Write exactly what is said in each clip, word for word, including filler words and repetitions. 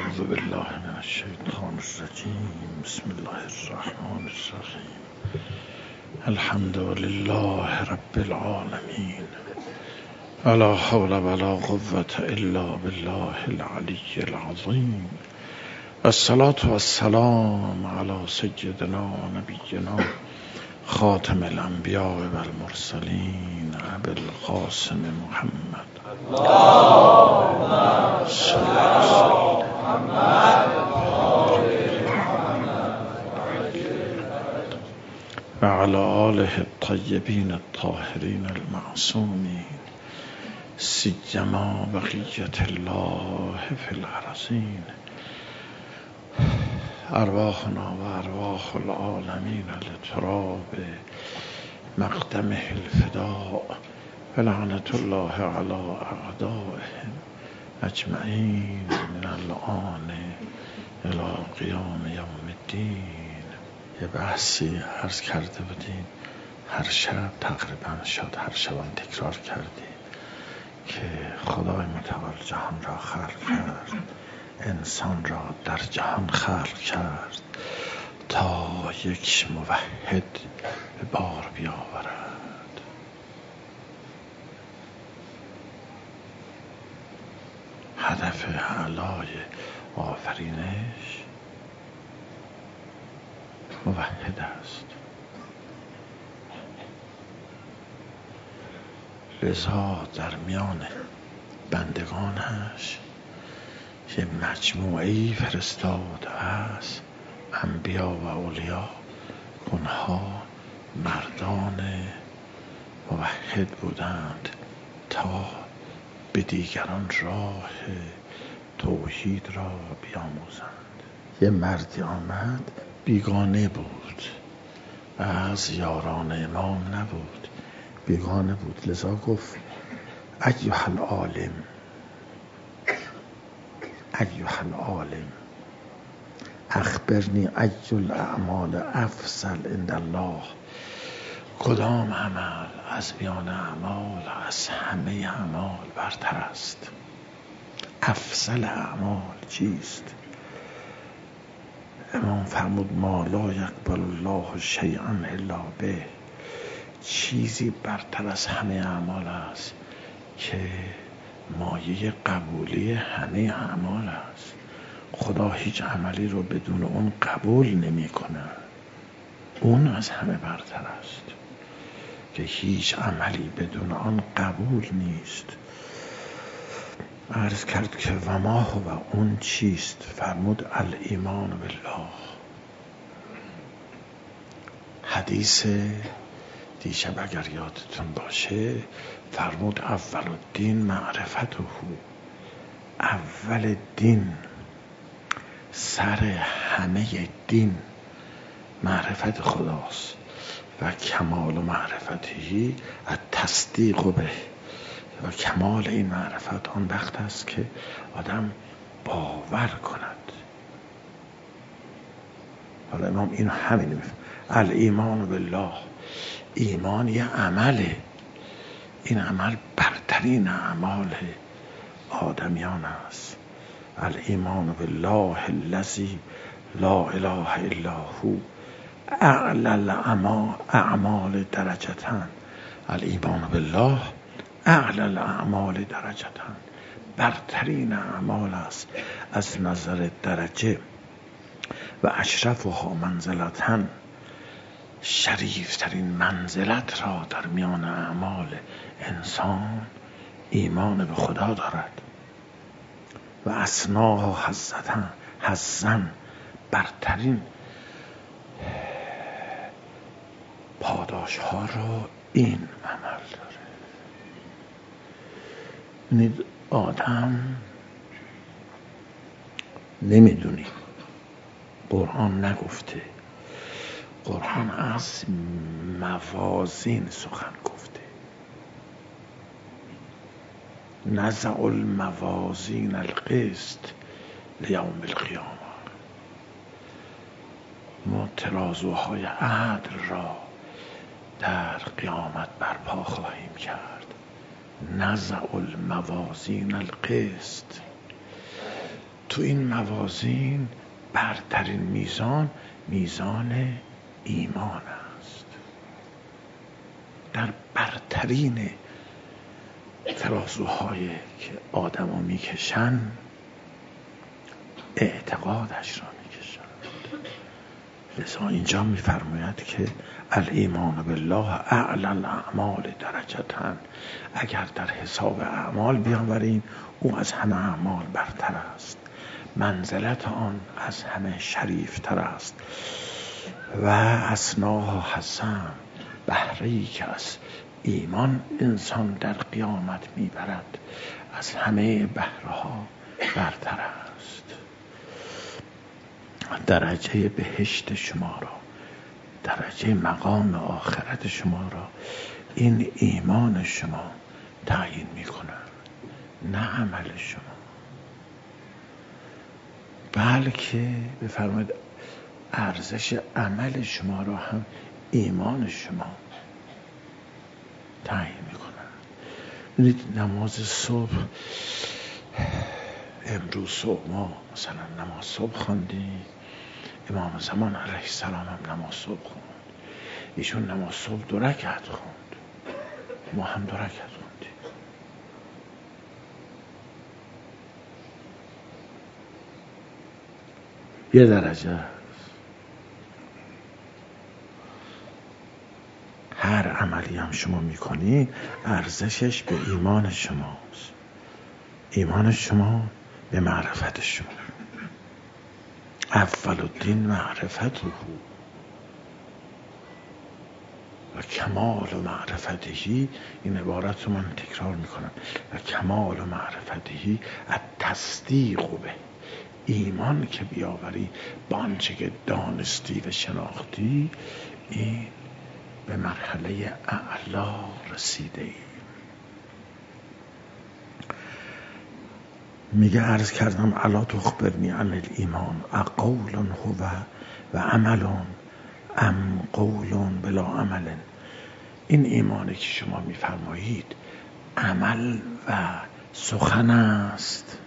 اعوذ بالله من الشیطان الرجیم. بسم الله الرحمن الرحیم. الحمد لله رب العالمین. ولا حول ولا قوة الا بالله العلی العظیم. الصلاة والسلام علی سیدنا نبینا خاتم الانبیاء والمرسلین ابی القاسم محمد اللهم صل علی محمد و علی آله الطیبین الطاهرین المعصومین سیما بقیة الله فی الارضین. ارواحنا و ارواح العالمین لتراب مقدمه الفداء فلعنت الله علی اعدائهم اجمعین من الآن الی قیام یوم الدین. یه بحثی عرض کرده بودیم هر شب تقریبا شد هر شبم تکرار کردیم که خدای متعال جهان را خلق کرد، انسان را در جهان خلق کرد تا یک موحد به بار بیاورد. هدف اعلای آفرینش موحد است. لذا در میان بندگانش یه مجموعه‌ای فرستاده است، انبیا و اولیا. اونها مردان موحد بودند تا به دیگران راه توحید را بیاموزند. یه مردی آمد بیگانه بود و از یاران امام نبود، بیگانه بود. لذا گفت ایها العالم ایها العالم اخبرنی ای الاعمال افضل عند الله. کدام عمل از میان اعمال از همه اعمال برتر است؟ افضل اعمال چیست؟ امام فرمود ما لا یقبل الله شیئا الا به. چیزی برتر از همه اعمال است که مایه قبولی همه اعمال است. خدا هیچ عملی رو بدون اون قبول نمی کنه. اون از همه برتر است که هیچ عملی بدون آن قبول نیست. عرض کرد که و ما هو اون چیست؟ فرمود الایمان بالله. حدیث دیشب اگر یادتون باشه فرمود اول الدین معرفته. اول دین، سر همه دین معرفت خداست و کمال و معرفتی التصدیق به. و کمال این معرفت آن وقت است که آدم باور کند. حالا امام اینو همین میفهم. الایمان بالله، ایمان یه عمله. این عمل برترین اعمال آدمیان است. الایمان بالله الذی لا اله الا هو اعلی الاعمال درجتن. الایمان بالله اعلی الاعمال درجتن، برترین اعمال است از نظر درجه. و اشرفها منزلتن، شریفترین منزلت را در میان اعمال انسان ایمان به خدا دارد. و اسناها حزتن، حزن، برترین پاداش ها را این عمل داره. ببینید آدم نمیدونی، قرآن نگفته. قرآن از موازین سخن گفته. نزع الموازین القسط لیوم القیامه. ما ترازوهای عدل را در قیامت برپا خواهیم کرد. نزع الموازین القسط. تو این موازین برترین میزان میزان ایمان است. در برترین ترازوهای که آدم رو میکشن اعتقادش را میکشن. لذا اینجا میفرماید که الایمان بالله اعلی الاعمال درجة، اگر در حساب اعمال بیاوریم او از همه اعمال برتر است، منزلت آن از همه شریفتر است. و اسناها حسن، بهره‌ای که از ایمان انسان در قیامت میبرد از همه بهره‌ها برتر است. درجه بهشت شما را، درجه مقام آخرت شما را این ایمان شما تعیین میکنه، نه عمل شما. بلکه بفرمایید ارزش عمل شما را هم ایمان شما تعیین میکنه. ببینید نماز صبح، امروز صبح ما مثلا نماز صبح خواندیم، امام زمان علیه السلام هم نماز صبح خوند. ایشون نماز صبح دو رکعت خوند، ما هم دو رکعت خوندیم. یه درجه است. هر عملی هم شما میکنی ارزشش به ایمان شماست، ایمان شما به معرفت شما. اول الدین معرفته و کمال و معرفتهی، این عبارت رو من تکرار میکنم، و کمال و معرفتهی التصدیق به، ایمان که بیاوری با آنچه که دانستی و شناختی، این به مرحله اعلا رسیده ای. میگه عرض کردم الا تخبرنی عن الایمان اقول هو و عمل ام قول بلا عمل. این ایمانی که شما میفرمایید عمل و سخن است،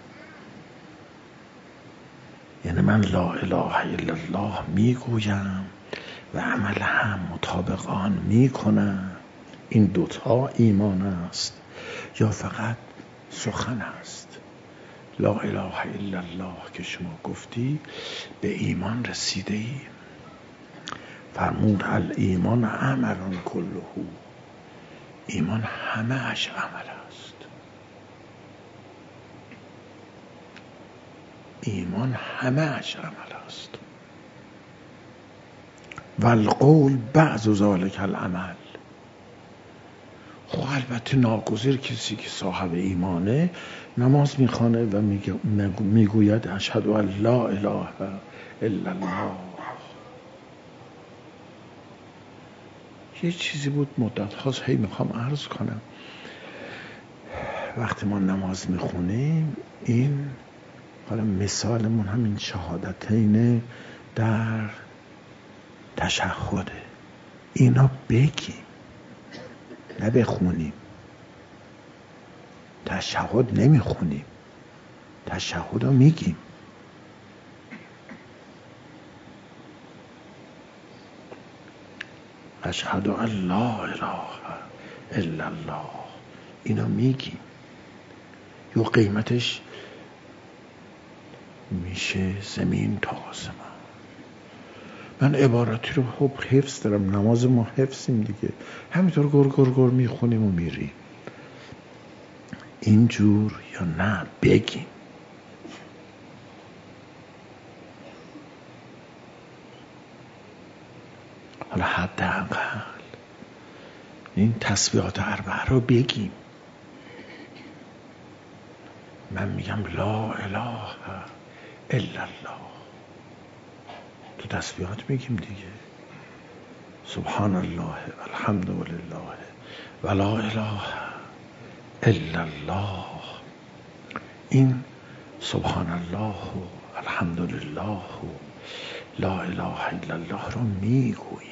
یعنی من لا اله الا الله میگویم و عمل هم مطابق آن میکنم، این دوتا ایمان است، یا فقط سخن است؟ لا اله الا الله که شما گفتی به ایمان رسیده ای. فرمود الایمان عمل کله، ایمان همه اش عمل است. ایمان همه اش عمل است. و القول بعض ذالک العمل. خب البته ناگزیر کسی که صاحب ایمانه نماز میخوانه و میگوید اشهد ان لا اله الا الله. یه چیزی بود مدت هاست هی میخوام عرض کنم، وقتی ما نماز میخونیم این حالا مثالمون همین شهادتین در تشهده، اینا بگیم نه بخونیم. تشهد نمیخونیم، تشهد رو میگیم. اشهد ان لا اله الا الله، اینا میگیم. یا قیمتش میشه زمین تا آسمان. من عبارتی رو خوب حفظ دارم، نماز ما حفظیم دیگه، همینطور گر گر گر میخونیم و میریم. اینجور یا نه بگیم. حالا حداقل این تسبیحات اربعه رو بگیم. من میگم لا اله الا الله، تو تسبیحات میگیم دیگه، سبحان الله الحمد لله و لا اله الا الله. این سبحان الله و الحمد لله و لا اله الا الله رو میگوییم،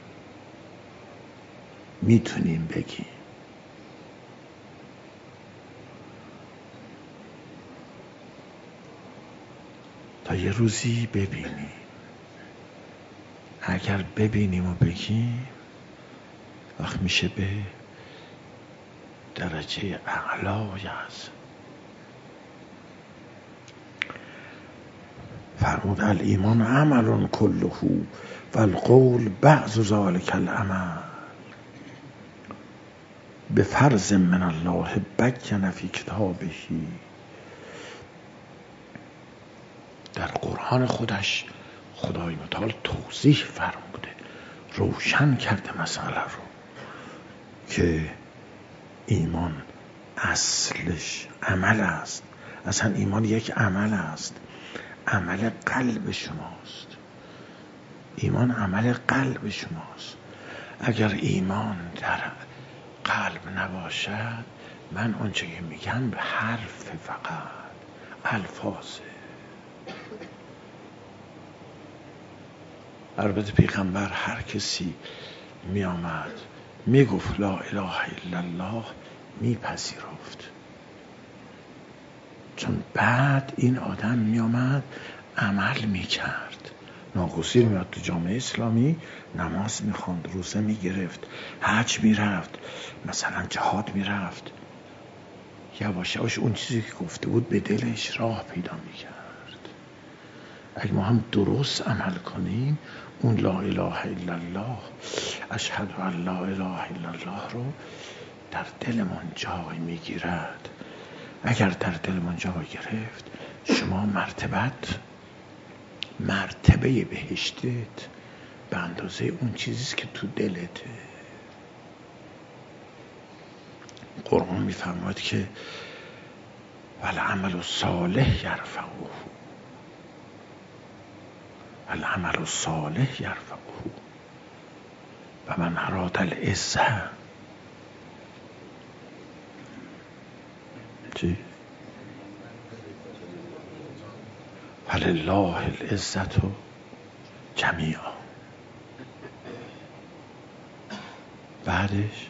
میتونیم بگیم. و یه روزی ببینیم. اگر ببینیم و بگیم وقت میشه به درجه اعلای از فرمود الایمان عمل کله و القول بعض ذلک العمل به فرض من الله بین فی کتابه. در قرآن خودش خدای متعال توضیح فرموده، روشن کرده مسئله رو که ایمان اصلش عمل است. اصلا ایمان یک عمل است، عمل قلب شماست. ایمان عمل قلب شماست. اگر ایمان در قلب نباشد، من اونچه که میگم به حرف فقط الفاظه. البته پیغمبر هر کسی می آمد می گفت لا اله الا الله می پذیرفت، چون بعد این آدم می آمد عمل می کرد. ناگزیر می آمد تو جامعه اسلامی نماز می خواند، روزه می گرفت، حج می رفت، مثلا جهاد می رفت. یواش یواش اون چیزی که گفته بود به دلش راه پیدا می کرد. اگه ما هم درست عمل کنیم، اون لا اله الا الله، اشهد ان لا اله الا الله رو در دلمون جای میگیرد. اگر در دلمون جای گرفت، شما مرتبت مرتبه بهشتت به اندازه اون چیزیست که تو دلته. قرآن میفرماید که والعمل الصالح یرفعه، العمل الصالح یرفعه و من اراد العزة چی؟ فلله العزة جمیعا. بعدش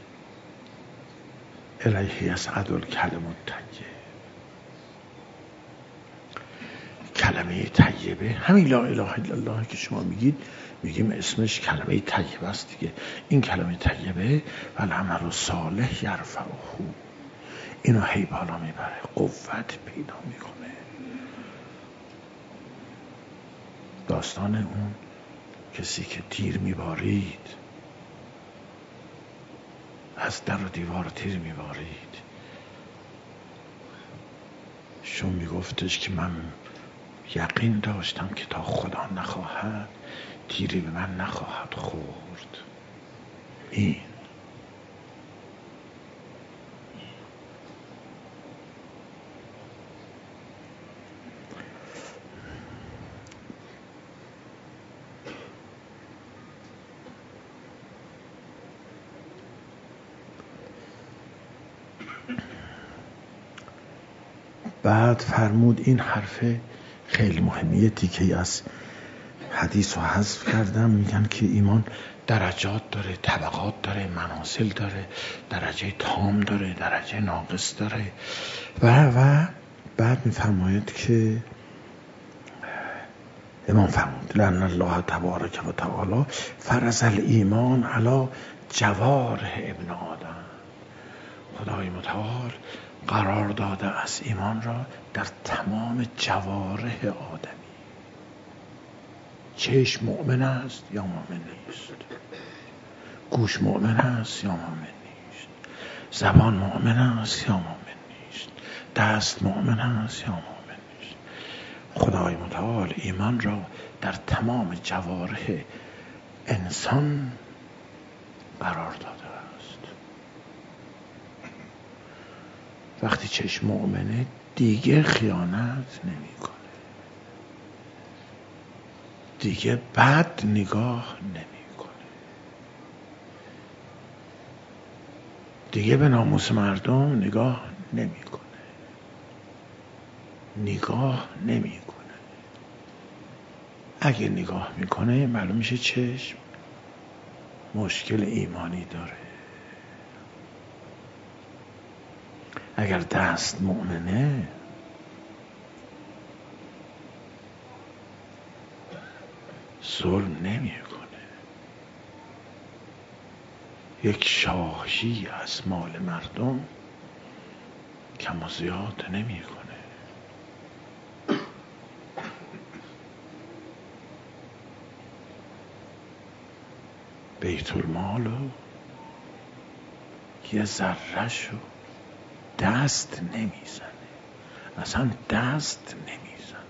الیه یصعد الکلم الطیب. کلمه طیبه همین لا اله الا الله که شما میگید، میگیم اسمش کلمه طیبه است دیگه. این کلمه طیبه و العمل الصالح یرفعه، اینو هی بالا میبره، قوت پیدا میکنه. داستان اون کسی که تیر میبارید، از در و دیوار تیر میبارید، شون میگفتش که من یقین داشتم که تا خدا نخواهد تیری به من نخواهد خورد. این بعد فرمود این حرف خیلی مهمیه، تیکه از حدیث رو حذف کردم. میگن که ایمان درجات داره، طبقات داره، منازل داره، درجه تام داره، درجه ناقص داره و و بعد میفرماید که امام فرمود لأن الله تبارک و تعالی فرض الایمان علی جوارح ابن آدم. خدای متعال قرار داده از ایمان را در تمام جوارح آدمی. چشم مؤمن است یا مؤمن نیست، گوش مؤمن است یا مؤمن نیست، زبان مؤمن است یا مؤمن نیست، دست مؤمن است یا مؤمن نیست. خدای متعال ایمان را در تمام جوارح انسان قرار داده است. وقتی چشم مؤمنه دیگه خیانت نمیکنه، دیگه بد نگاه نمیکنه، دیگه به ناموس مردم نگاه نمیکنه، نگاه نمیکنه. اگه نگاه میکنه معلوم میشه چشم مشکل ایمانی داره. اگر دست مؤمنه ظلم نمیکنه، یک شاهی از مال مردم کم و زیاد نمیکنه. بیت المال رو یه ذره‌شو دست نمیزنه، اصلا دست نمیزنه.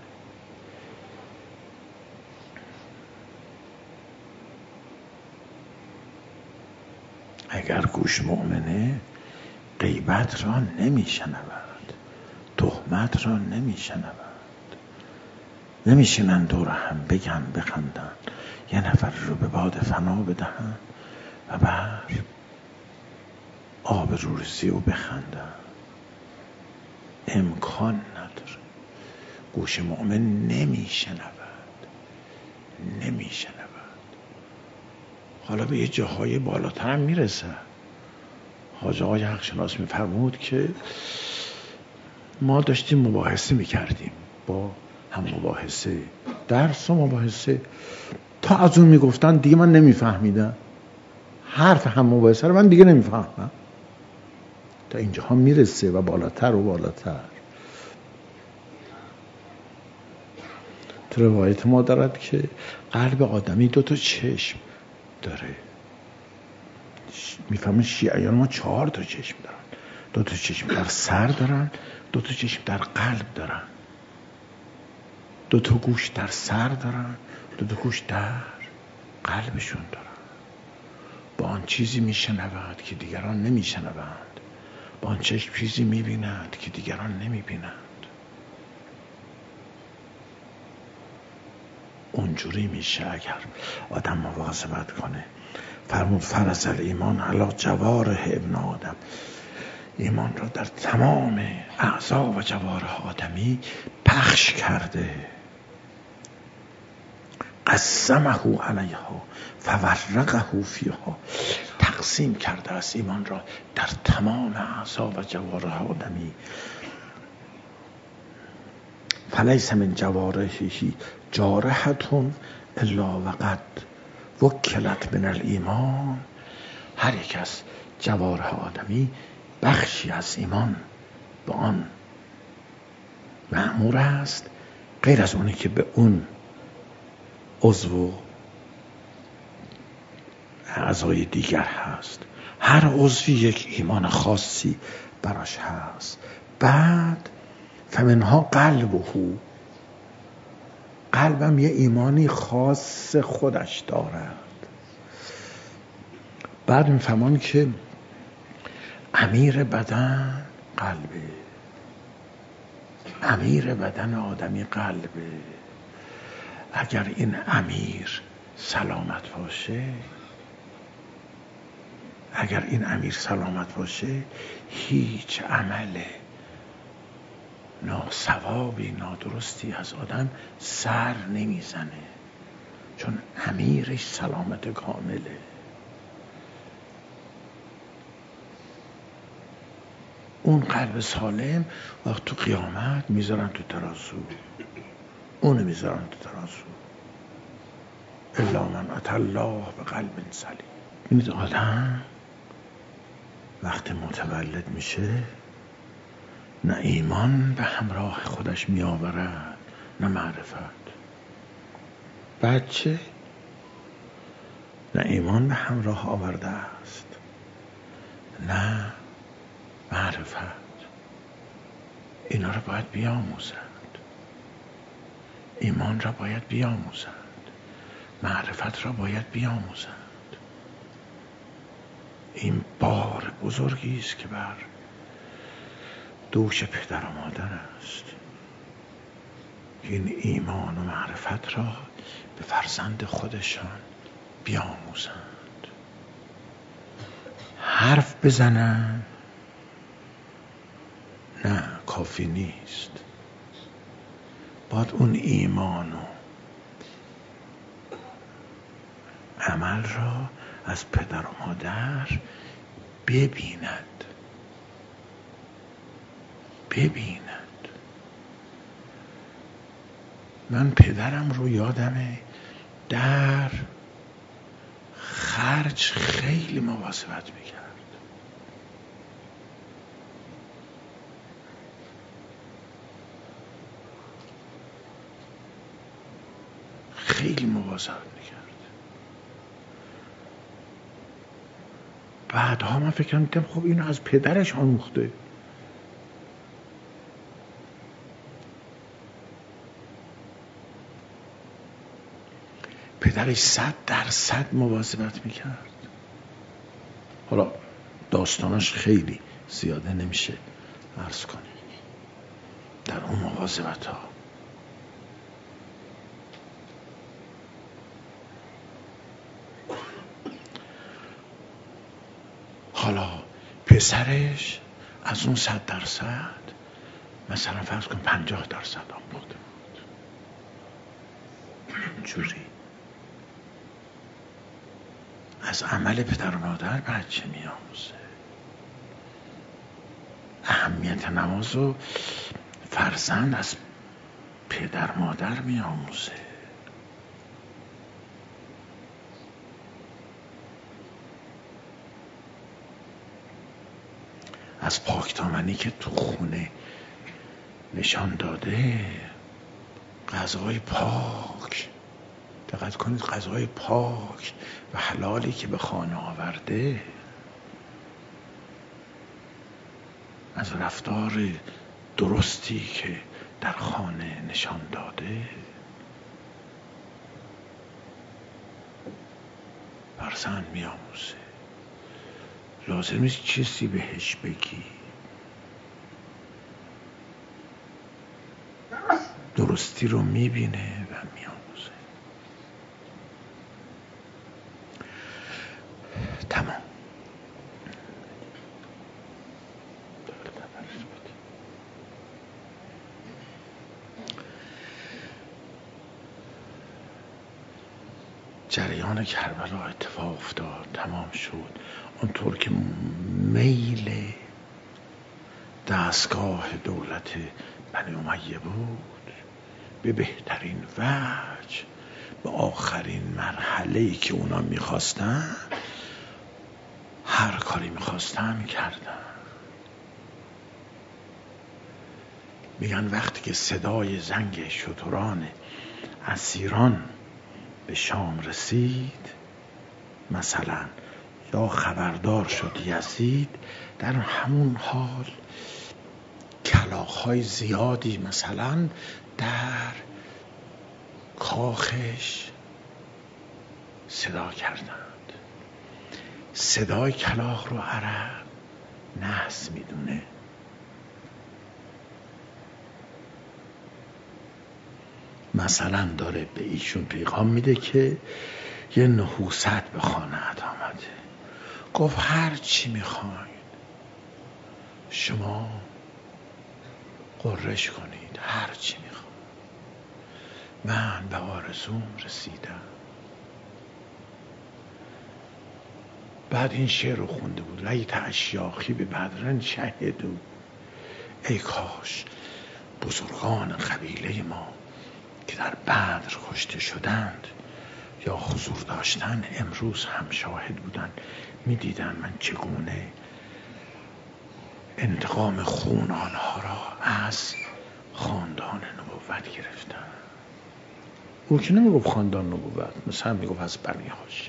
اگر گوش مؤمنه غیبت را نمیشنود، تهمت را نمیشنود، نمیشینن دور هم بگن بخندن، یه نفر رو به باد فنا بدهن و بر آب روریزی او بخندن. امکان نداره. گوش مؤمن نمیشنود، نمیشنود. حالا به یه جاهای بالاتر هم میرسه. حاج آقای حق شناس میفرمود که ما داشتیم مباحثه میکردیم، با هم مباحثه درس و مباحثه، تا از اون میگفتن دیگه من نمیفهمیدم حرف هم مباحثه رو، من دیگه نمیفهمم. تا اینجا هم میرسه و بالاتر و بالاتر. تو روایت ما دارد که قلب آدمی دو تا چشم داره. میفهمن شیعیان ما چهار تا چشم دارن، دو تا چشم در سر دارن، دو تا چشم در قلب دارن، دو تا گوش در سر دارن، دو تا گوش در قلبشون دارن. با آن چیزی میشنوند که دیگران نمیشنوند، با آن چشم چیزی میبینند که دیگران نمیبینند. اونجوری میشه اگر آدم مواظبت کنه. فرمود فرض الایمان علی جوارح ابن آدم، ایمان را در تمام اعضا و جوارح آدمی پخش کرده. قسمه علیها فورقه فیها، تقسیم کرده است ایمان را در تمام اعضا و جوارح آدمی. فلیس من جوارحه جارحة الا وقد وکلت من الایمان. هر یک از جوارح آدمی بخشی از ایمان به آن مأمور است، غیر از اونی که به اون عضو اعضای دیگر هست. هر عضوی یک ایمان خاصی براش هست. بعد فمنها قلبه، قلبم یه ایمانی خاص خودش دارد. بعد میفهمن که امیر بدن قلبه، امیر بدن آدمی قلبه. اگر این امیر سلامت باشه، اگر این امیر سلامت باشه، هیچ عمل ناصوابی نادرستی از آدم سر نمیزنه، چون امیرش سلامت کامله. اون قلب سالم وقت تو قیامت میذارن تو ترازو، اونو میذارن تو ترازو. الا من اتى الله بقلب سلیم. این آدم وقتی متولد میشه نه ایمان به همراه خودش میآورد نه معرفت. بچه نه ایمان به همراه آورده است نه معرفت. اینا رو باید بیاموزند. ایمان را باید بیاموزند، معرفت را باید بیاموزند. این بار بزرگی است که بر دوش پدر و مادر است. این ایمان و معرفت را به فرزند خودشان بیاموزند. حرف بزنن نه کافی نیست، باید اون ایمان و عمل را از پدر و مادر ببیند ببیند. من پدرم رو یادمه در خرج خیلی مواظبت میکرد. خیلی مواظبت میکرد. بعدها من فکر کردم خب اینو از پدرش آموخته. پدرش صد درصد مواظبت میکرد. حالا داستاناش خیلی زیاده نمیشه عرض کنیم در اون مواظبت ها. حالا پسرش از اون صد درصد مثلا فرض کن پنجاه درصد آموخته بود. جوری از عمل پدر و مادر بچه می آموزه. اهمیت نماز و فرزند از پدر مادر می آموزه. از پاکدامنی که تو خونه نشان داده، غذای پاک، دقت کنید، غذای پاک و حلالی که به خانه آورده، از رفتار درستی که در خانه نشان داده، فرزند می آموزه. لازم نیست چیزی بهش بگی، درستی رو میبینه و میآموزه. تمام. جریان کربلا اتفاق افتاد، تمام شد. اونطور که میل دستگاه دولت بنی امیه بود، به بهترین وجه، به آخرین مرحله‌ای که اونا میخواستن، هر کاری میخواستن کردن. میگن وقتی که صدای زنگ شتران اسیران به شام رسید، مثلا یا خبردار شد یزید، در همون حال کلاغ‌های زیادی مثلا در کاخش صدا کردند. صدای کلاغ رو عرب نحس میدونه. مثلا داره به ایشون پیغام میده که یه نحوست به خانه‌ات آمده. گفت هر چی میخواین شما قررش کنید، هر چی میخواین، من به آرزوم رسیدم. بعد این شعر رو خونده بود: لیت اشیاخی به بدرن شهدو، ای کاش بزرگان قبیله ما که در بدر کشته شدند یا حضور داشتن امروز هم شاهد بودن، میدیدن من چگونه انتقام خون آنها را از خاندان نبوت گرفتن. او که نمیگفت خاندان نبوت، مثلا میگفت از بنی هاشم.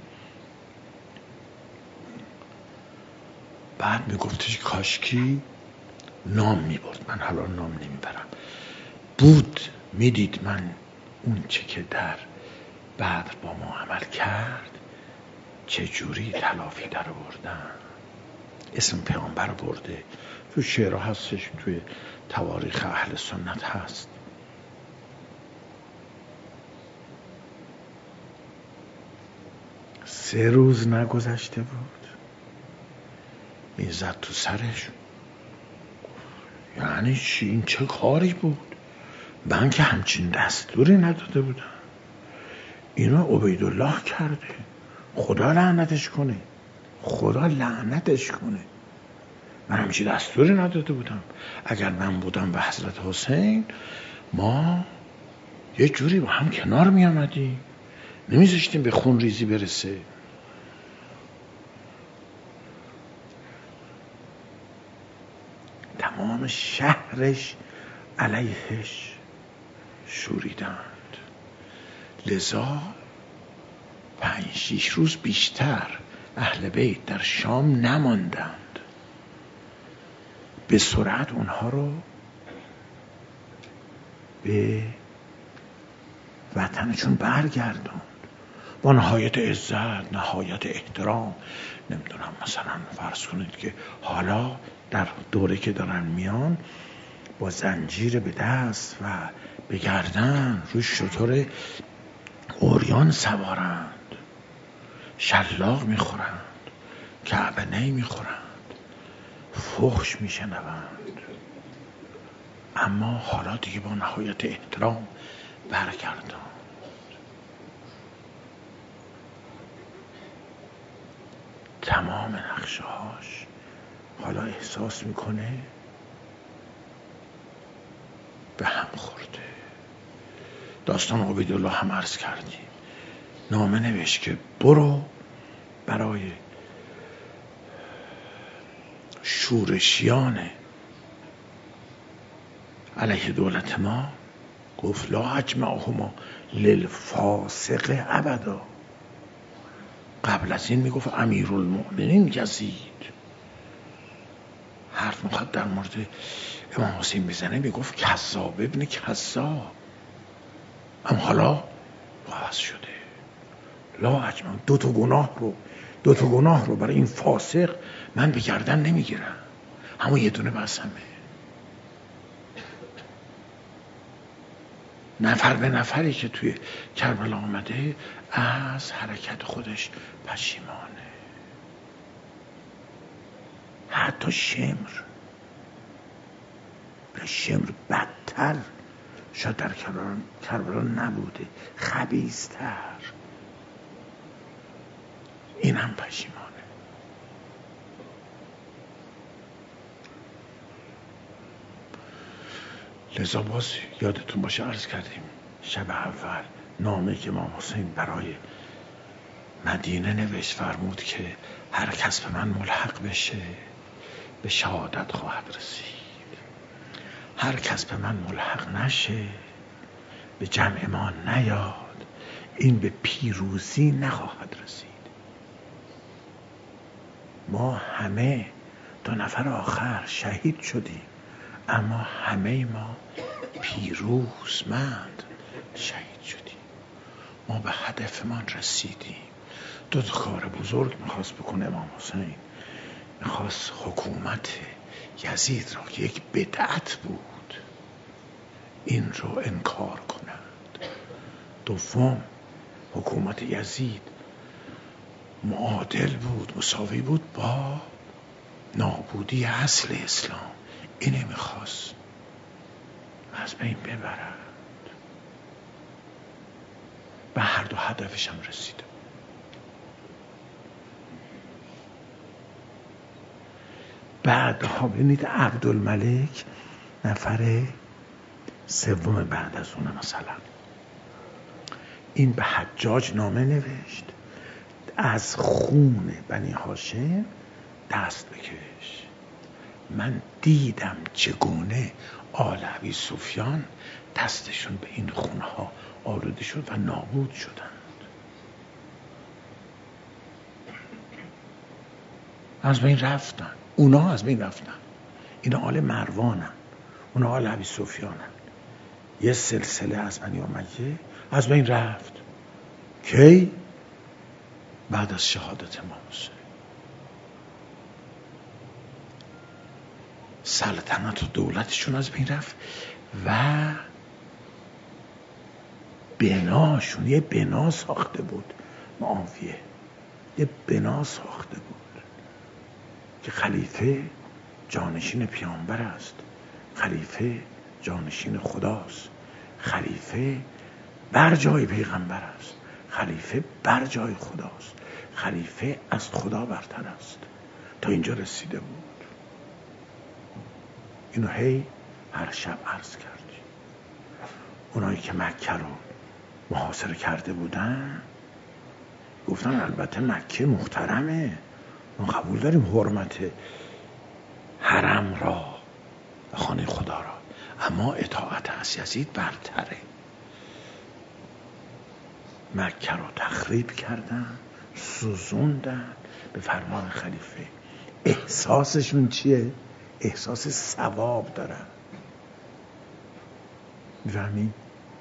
بعد میگفتش کاشکی نام میبرد، من حالا نام نمیبرم، بود میدید من اون چه که در بعد با ما عمل کرد چه جوری تلافی در بردن. اسم پیامبر برده، تو شعرها هستش، توی تواریخ اهل سنت هست. سه روز نگذشته بود این زد تو سرش. یعنی چی؟ این چه کاری بود؟ من که همچین دستوری نداده بودم. اینو عبیدالله کرده، خدا لعنتش کنه، خدا لعنتش کنه. من همچین دستوری نداده بودم. اگر من بودم و حضرت حسین، ما یه جوری با هم کنار می آمدیم. نمیذاشتیم به خون ریزی برسه. تمام شهرش علیهش شوریدند. لذا پنج شیش روز بیشتر اهل بیت در شام نماندند. به سرعت اونها رو به وطنشون برگردوند با نهایت عزت، نهایت احترام. نمیدونم مثلا فرض کنید که حالا در دوره که دارن میان با زنجیر به دست و به گردن روی شتر اوریان سوارند، شلاق میخورند، کعبه نی میخورند، فحش میشنوند، اما حالا دیگه با نهایت احترام برگردان. تمام نقشه هاش حالا احساس میکنه به هم خورده. داستان عبیدالله هم عرض کردیم، نامه نوشت که برو برای شورشیان علیه دولت ما، گفت لا اجمعهما للفاسق ابدا. قبل از این میگفت امیرالمؤمنین یزید، حرف میخواد در مورد امام حسین بزنه میگفت کذاب ابن کذاب، اما حالا عوض شده. لا اجمع، دو تا گناه رو دو تا گناه رو برای این فاسق من به گردن نمیگیرم، همون یه دونه بسمه. نفر به نفری که توی کربلا آمده از حرکت خودش پشیمانه. حتی شمر به شمر بدتر شاید در کربلا نبوده، خبیث‌تر، این هم پشیمانه. لذا باز یادتون باشه عرض کردیم شب اول نامه که امام حسین برای مدینه نوشت، فرمود که هر کس به من ملحق بشه به شهادت خواهد رسید، هر کس به من ملحق نشه به جمع ما نیاد این به پیروزی نخواهد رسید. ما همه دو نفر آخر شهید شدیم، اما همه ما پیروزمند شهید شدیم. ما به هدفمان رسیدیم. دو تا کار بزرگ میخواست بکنه امام حسین. میخواست حکومت یزید را که یک بدعت بود این رو انکار کند. دوم، حکومت یزید معادل بود، مساوی بود با نابودی اصل اسلام. اینه میخواست از بین ببرد. به هر دو هدفش هم رسیده. بعدها ببینید عبدالملک نفر سوم بعد از اونه، مثلا این به حجاج نامه نوشت از خون بنی هاشم دست بکش. من دیدم چگونه آل ابی سفیان دستشون به این خونها آلوده شد و نابود شدند. از بین رفتن، اونا از بین رفتن. اینا آل مروانن، اونا آل ابی سفیانن. یه سلسله از بنی امیه از بین رفت. کی؟ بعد از شهادت امام حسین. سلطنت و دولتشون از بین رفت و بناشون، یه بنا ساخته بود معاویه، یه بنا ساخته بود که خلیفه جانشین پیامبر است، خلیفه جانشین خداست، خلیفه بر جای پیغمبر است، خلیفه بر جای خداست، خلیفه از خدا برتر است. تا اینجا رسیده بود. اینو هی هر شب عرض کردی. اونایی که مکه رو محاصره کرده بودن گفتن البته مکه محترمه، ما قبول داریم حرمت حرم را و خانه خدا را، اما اطاعت از یزید برتره. مکه را تخریب کردن، سوزوندن به فرمان خلیفه. احساسشون چیه؟ احساس ثواب دارن. می‌فهمی؟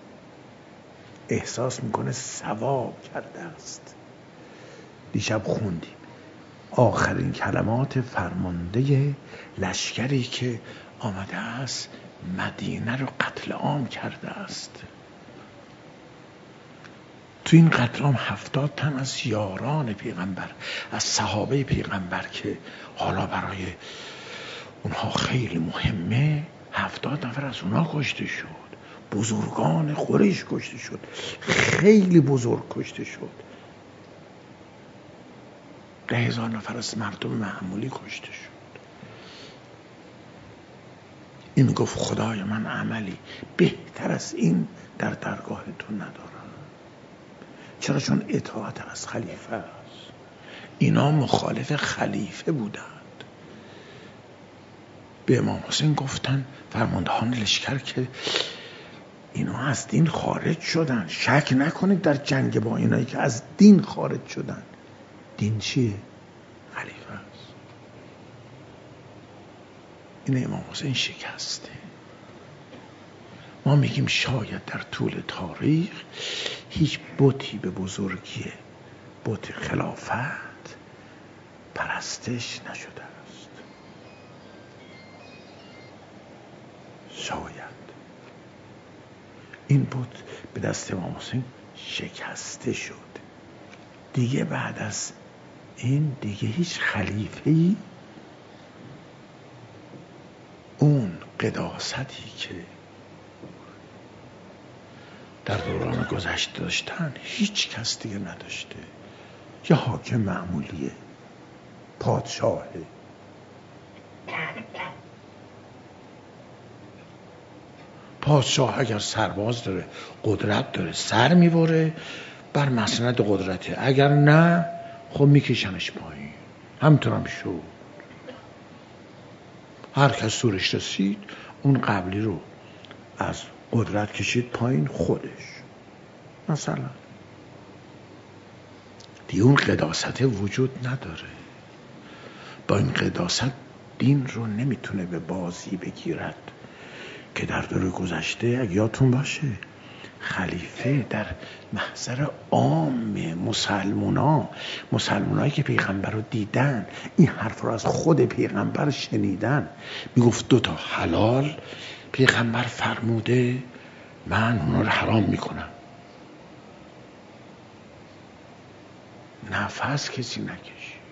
احساس میکنه ثواب کرده است. دیشب خوندیم آخرین کلمات فرمانده لشکری که آمده است مدینه رو قتل عام کرده است. تو این قتل عام هفتاد تن از یاران پیغمبر، از صحابه پیغمبر که حالا برای اونها خیلی مهمه، هفتاد نفر از اونها کشته شد. بزرگان قریش کشته شد، خیلی بزرگ کشته شد. ده هزار نفر از مردم معمولی کشته شد. این میگفت خدای من عملی بهتر از این در درگاه تو ندارم. چرا؟ چون اطاعت از خلیفه است. اینا مخالف خلیفه بودند. به امام حسین گفتن فرماندهان لشکر که اینا از دین خارج شدن، شک نکنید در جنگ با اینایی که از دین خارج شدن. دین چیه؟ خلیفه است. این امام حسین شکسته. ما میگیم شاید در طول تاریخ هیچ بتی به بزرگی بت خلافت پرستش نشده است. شاید این بت به دست امام حسین شکسته شد. دیگه بعد از این دیگه هیچ خلیفه‌ای اون قداستی که در دوران گذشته داشتن هیچ کس دیگه نداشته. یه حاکم معمولیه، پادشاهه. پادشاه اگر سرباز داره، قدرت داره، سر میبره، بر مسند قدرته. اگر نه خب میکشنش پایین. همینطور هم شد. هر کس سورش رسید اون قبلی رو از قدرت کشید پایین خودش. مثلا دیگه اون قداست وجود نداره. با این قداست دین رو نمیتونه به بازی بگیرد که در دوره گذشته اگه یادتون باشه خلیفه در محضر عام مسلمونا مسلمونایی که پیغمبر رو دیدن این حرف رو از خود پیغمبر شنیدن، میگفت دو تا حلال پیغمبر فرموده، من اونا رو حرام میکنم. نفس کسی نکشید.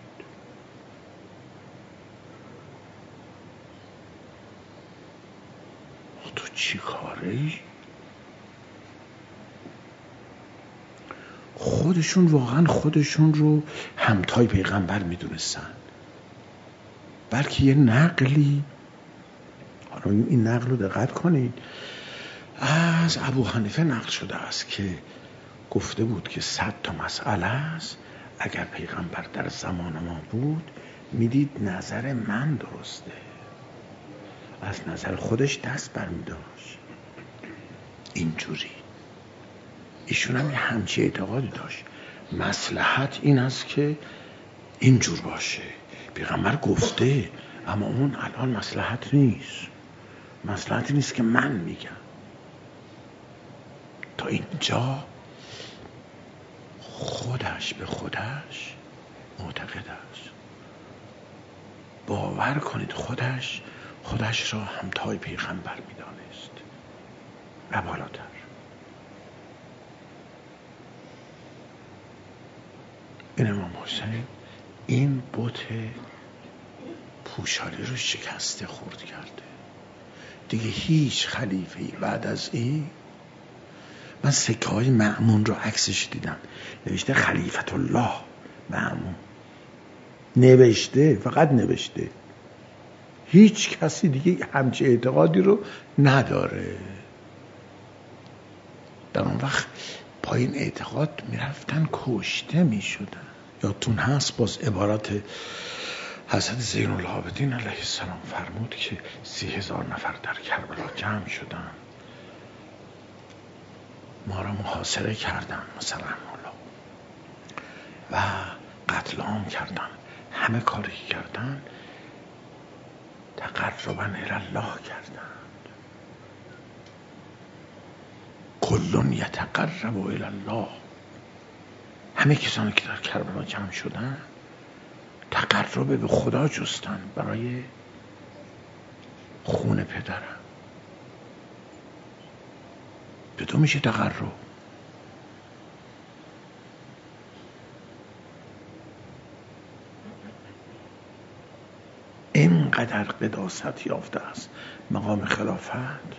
تو چی کاری؟ خودشون واقعا خودشون رو همتای پیغمبر میدونستن. بلکه یه نقلی، حالا این نقل رو دقت کنید، از ابو حنیفه نقل شده است که گفته بود که صد تا مسئله است اگر پیغمبر در زمان ما بود میدید نظر من درسته، از نظر خودش دست برمیداشت. اینجوری ایشون هم همچی اعتقادی داشت. مصلحت این است که اینجور باشه. پیغمبر گفته اما اون الان مصلحت نیست. مصلحت نیست که من میگم. تا اینجا خودش به خودش معتقد است. باور کنید خودش خودش را همتای پیغمبر میدانست و بالاتر. این امام حسین این بت پوشالی رو شکسته خورد کرده. دیگه هیچ خلیفه‌ای بعد از این، من سکه های مأمون رو عکسش دیدم نوشته خلیفت الله مأمون، نوشته، فقط نوشته. هیچ کسی دیگه همچه اعتقادی رو نداره. در اون وقت با این اعتقاد میرفتن کشته میشدن. یادتون هست باز عبارت حضرت زین العابدین علیه السلام فرمود که سی هزار نفر در کربلا جمع شدن، ما را محاصره کردن مثلا و قتل عام کردن. همه کاری که کردن تقربا الی الله کردن. کلون یتقرب الی الله. همه کسانی که در کربلا جمع شدن تقرب به خدا جستن برای خون پدرم. به تو میشه تقرب. اینقدر قداست یافته است مقام خلافت.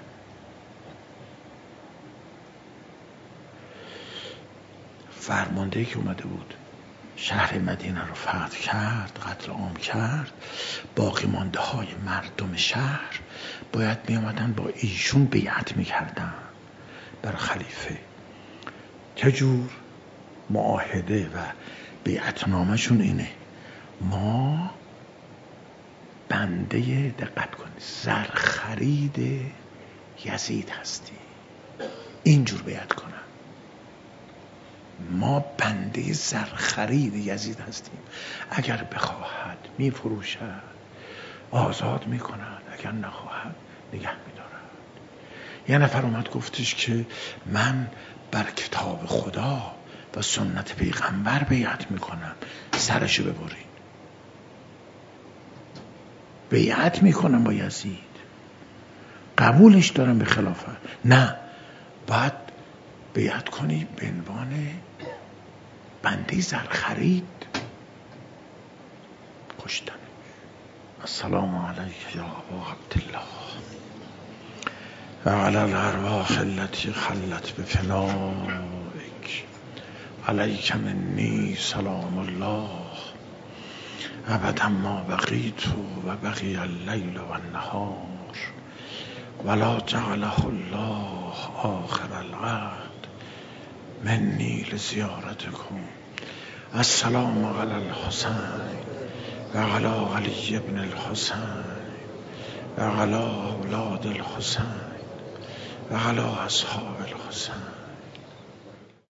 فرماندهی که اومده بود شهر مدینه رو فتح کرد، قتل عام کرد، باقی مانده های مردم شهر باید می آمدن با ایشون بیعت می کردن بر خلیفه. چجور؟ معاهده و بیعت نامشون اینه: ما بنده، دقت کنید، زرخرید یزید هستیم. اینجور بیعت کنن: ما بنده زرخرید یزید هستیم، اگر بخواهد می فروشد، آزاد می کند، اگر نخواهد نگه می دارد. یه نفر اومد گفتش که من بر کتاب خدا و سنت پیغمبر بیعت می کنم. سرشو ببرین. بیعت می کنم با یزید، قبولش دارم به خلافت. نه، باید بیعت کنی به عنوان بنده زرخرید. کشتن. السلام علیک یا ابا عبدالله و علی الارواح التي خلت بفنائک، علیک منی سلام الله ابدا ما بقیت و بقی اللیل و النهار ولا جعله الله آخر العهد منی لزیارتکم. السلام علی الحسین و علی علی ابن الحسین و علی اولاد الحسین و علی اصحاب الحسین.